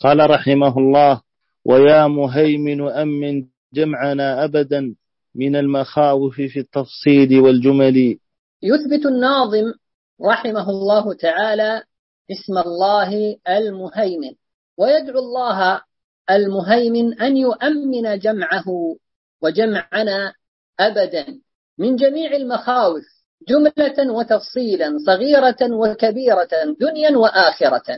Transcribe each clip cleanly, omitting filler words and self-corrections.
قال رحمه الله: ويا مهيمن أمن جمعنا أبدا من المخاوف في التفصيل والجمل. يثبت الناظم رحمه الله تعالى اسم الله المهيمن، ويدعو الله المهيمن أن يؤمن جمعه وجمعنا أبدا من جميع المخاوف جملة وتفصيلا، صغيرة وكبيرة، دنيا وآخرة.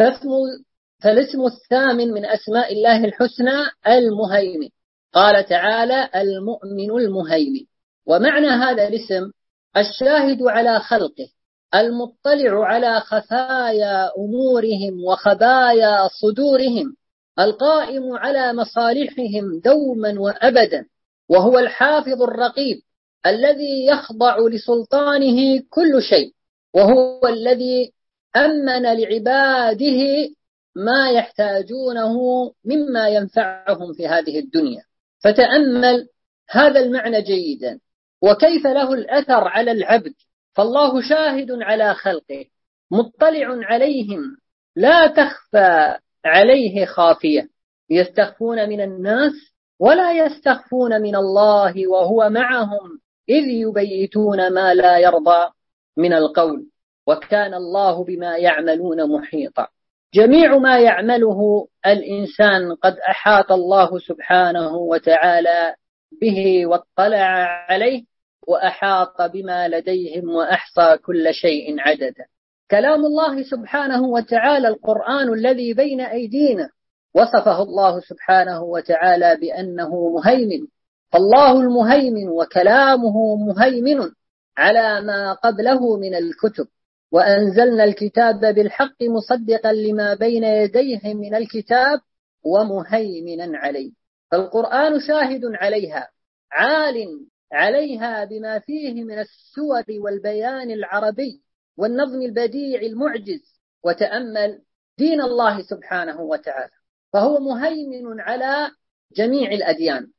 فالاسم الثامن من أسماء الله الحسنى المهيمن. قال تعالى: المؤمن المهيمن. ومعنى هذا الاسم: الشاهد على خلقه، المطلع على خفايا أمورهم وخبايا صدورهم، القائم على مصالحهم دوما وأبدا، وهو الحافظ الرقيب الذي يخضع لسلطانه كل شيء، وهو الذي أمن لعباده ما يحتاجونه مما ينفعهم في هذه الدنيا. فتأمل هذا المعنى جيدا، وكيف له الأثر على العبد. فالله شاهد على خلقه، مطلع عليهم، لا تخفى عليه خافية، يستخفون من الناس ولا يستخفون من الله، وهو معهم إذ يبيتون ما لا يرضى من القول، وكان الله بما يعملون محيطا. جميع ما يعمله الإنسان قد أحاط الله سبحانه وتعالى به واطلع عليه، وأحاط بما لديهم وأحصى كل شيء عددا. كلام الله سبحانه وتعالى القرآن الذي بين أيدينا وصفه الله سبحانه وتعالى بأنه مهيمن، فالله المهيمن وكلامه مهيمن على ما قبله من الكتب، وأنزلنا الكتاب بالحق مصدقا لما بين يديه من الكتاب ومهيمنا عليه. فالقرآن شاهد عليها، عال عليها بما فيه من السور والبيان العربي والنظم البديع المعجز. وتأمل دين الله سبحانه وتعالى، فهو مهيمن على جميع الأديان،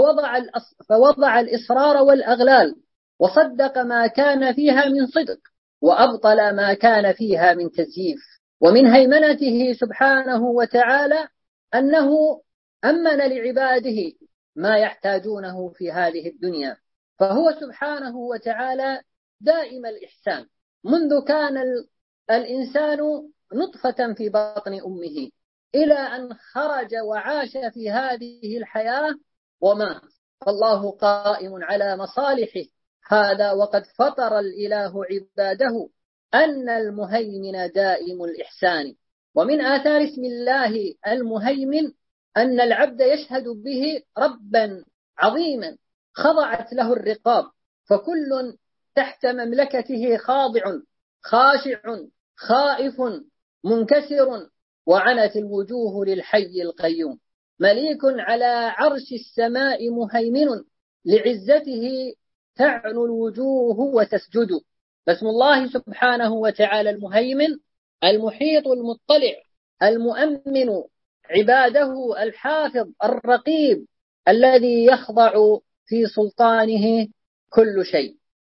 فوضع الإصرار والأغلال، وصدق ما كان فيها من صدق، وأبطل ما كان فيها من تزييف. ومن هيمنته سبحانه وتعالى أنه أمن لعباده ما يحتاجونه في هذه الدنيا، فهو سبحانه وتعالى دائم الإحسان، منذ كان الإنسان نطفة في بطن أمه إلى أن خرج وعاش في هذه الحياة ومات، فالله قائم على مصالحه. هذا وقد فطر الإله عباده أن المهيمن دائم الإحسان. ومن آثار اسم الله المهيمن أن العبد يشهد به ربا عظيما خضعت له الرقاب، فكل تحت مملكته خاضع خاشع خائف منكسر، وعنت الوجوه للحي القيوم. مليك على عرش السماء مهيمن، لعزته تعلو الوجوه وتسجد. فاسم الله سبحانه وتعالى المهيمن، المحيط المطلع المؤمن عباده، الحافظ الرقيب الذي يخضع في سلطانه كل شيء.